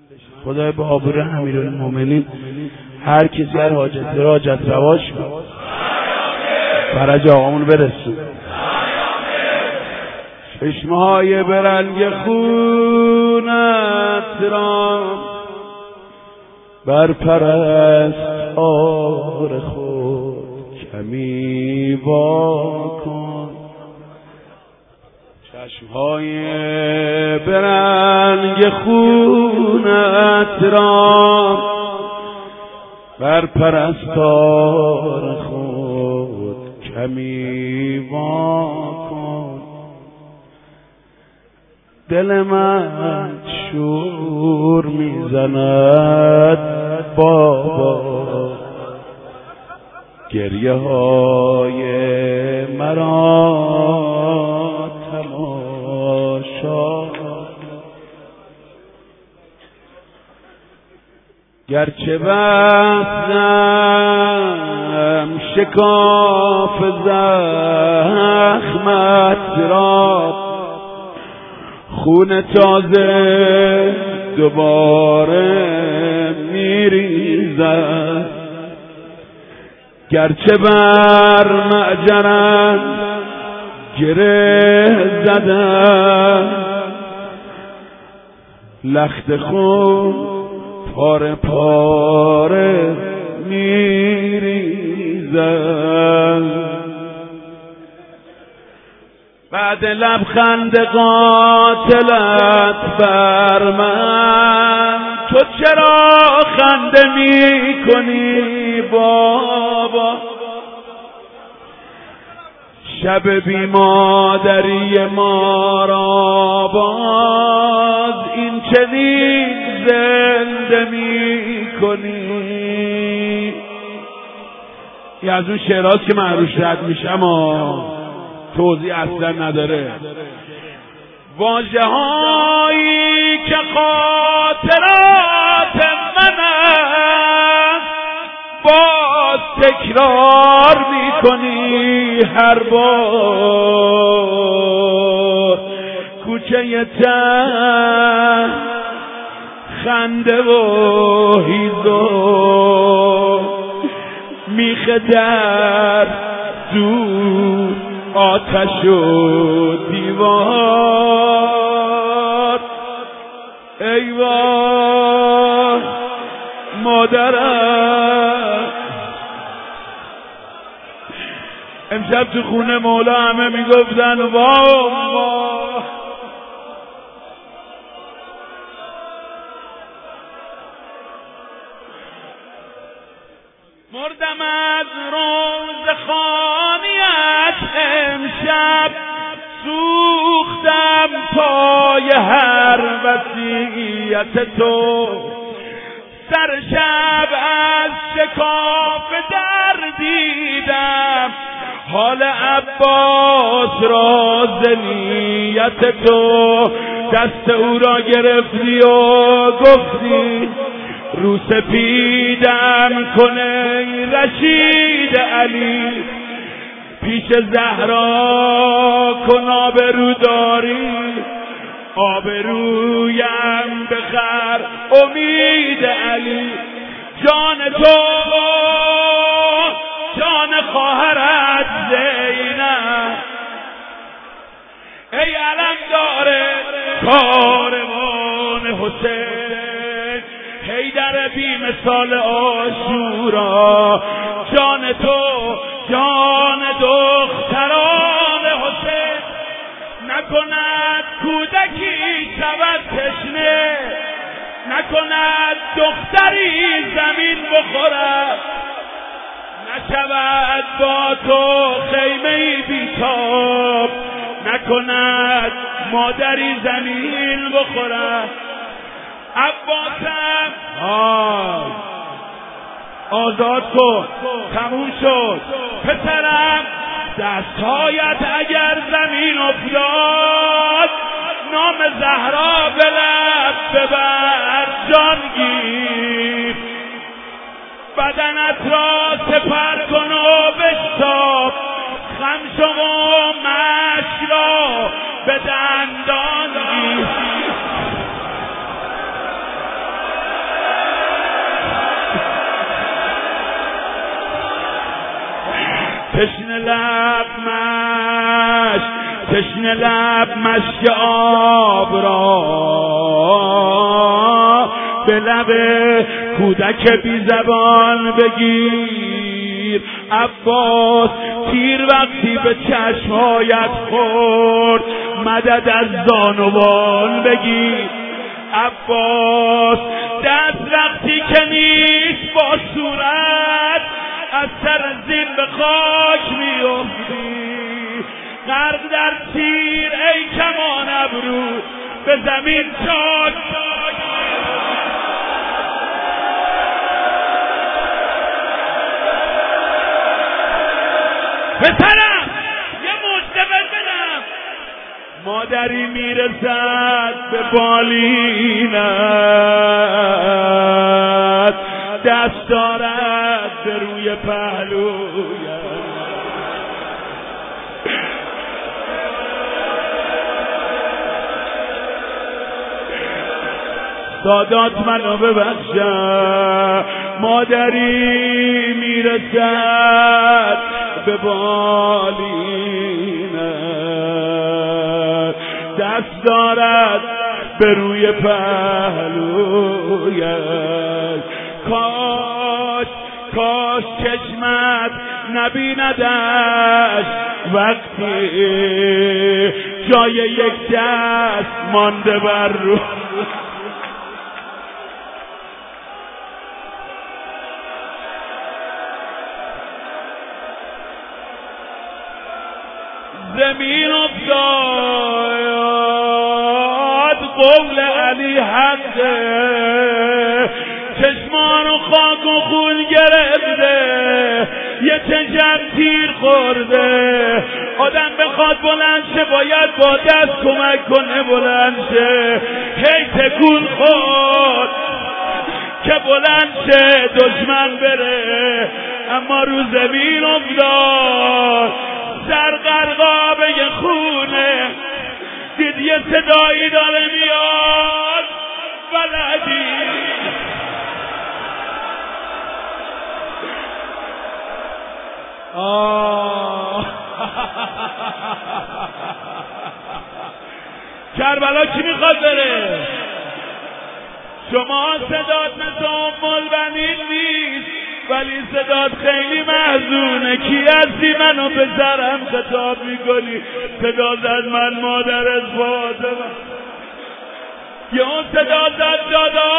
خدای به آبرو امیرالمومنین هر کسی هر حاجت رواش کن، فرج آقامون برسون. چشمهای به رنگ خونت را بر پرستار خود کمی واکن. چشمهای به رنگ خونت را بر پرستار خود کمی واکن. دل من شور میزند بابا، گریه های مرا تماشا. گرچه بستم شکاف زخمت را، خون تازه دوباره میریزد. گرچه بر معجرم گره زدم، لخت خون پاره پاره میریزد. بعد لبخند قاتلت بر من تو چرا خنده می کنی بابا؟ شب بی مادری ما را باز این چنین زنده می کنی. یه از اون شعرهاست که من روش رد میشم و توضیح اصلا نداره. واژه هایی که خاطرات من است باز تکرار میکنی هر بار. کوچه ته خنده و هیزو میخه در دور آتش و دیوار. ای وای مادرم، امشب تو خونه مولا همه میگفتن وای مردم از روز خانیت، امشب سوختم پای هر وصیت تو. سر شب از شکاف در دیدم حال عباس را ز نیت تو. دست او را گرفتی و گفتی رو سپیدم کنه رشید علی، پیش زهرا کن آبروداری، آبرویم بخر امید علی. جان تو جان خواهرت زینب، ای علمدار کاروان حسین، حیدر بی مثال عاشورا. جان تو جان دختران حسین، نکند کودکی شود تشنه، نکند دختری زمین بخورد، نشود با تو خیمه بیتاب، نکند مادری زمین بخورد. عباسم آزاد کن، تموم شد پسرم. دستهایت اگر زمین افتاد نام زهرا به لب ببر، جان گیر بدنت را سپر کن و بشتاب، خم شو و مشک را به دندان گیر. تشنه لب مشک آب را به لب کودک بی زبان بگیر. عباس تیر وقتی به چشمایت خورد مدد از زانوان بگیر. عباس دست وقتی که نیست با صورت از سر زین به خاک میافتی. غرق در تیر ای کمان ابرو به زمین چاک پسرم یه مجدبت بدم. مادری میرسد به بالینت دست دارد به روی پهلویت. سادات منو ببخشد. مادری میرسد به بالینت دست دارد به روی پهلویت. کاش چشمت نبیندش وقتی جای یک دست مانده بر رو. زمین افتاد قول علی حقه چشمان و خاک و خون گرفته یه چشم تیر خورده. آدم بخواد بلند شه باید با دست کمک کنه بلند شه. هی تکون خورد که بلند شه دشمن بره اما رو زمین افتاد سرقرقابه خونه. دید یه صدایی داره میاد ولدی کربلا کی میخواد بره؟ شما صدات مثل ام البنین نیست ولی صدات خیلی محزونه. کی هستی منو پسرم خطاب میکنی؟ صدا زد من مادر از فاطمه. یه اون صدا زد داداش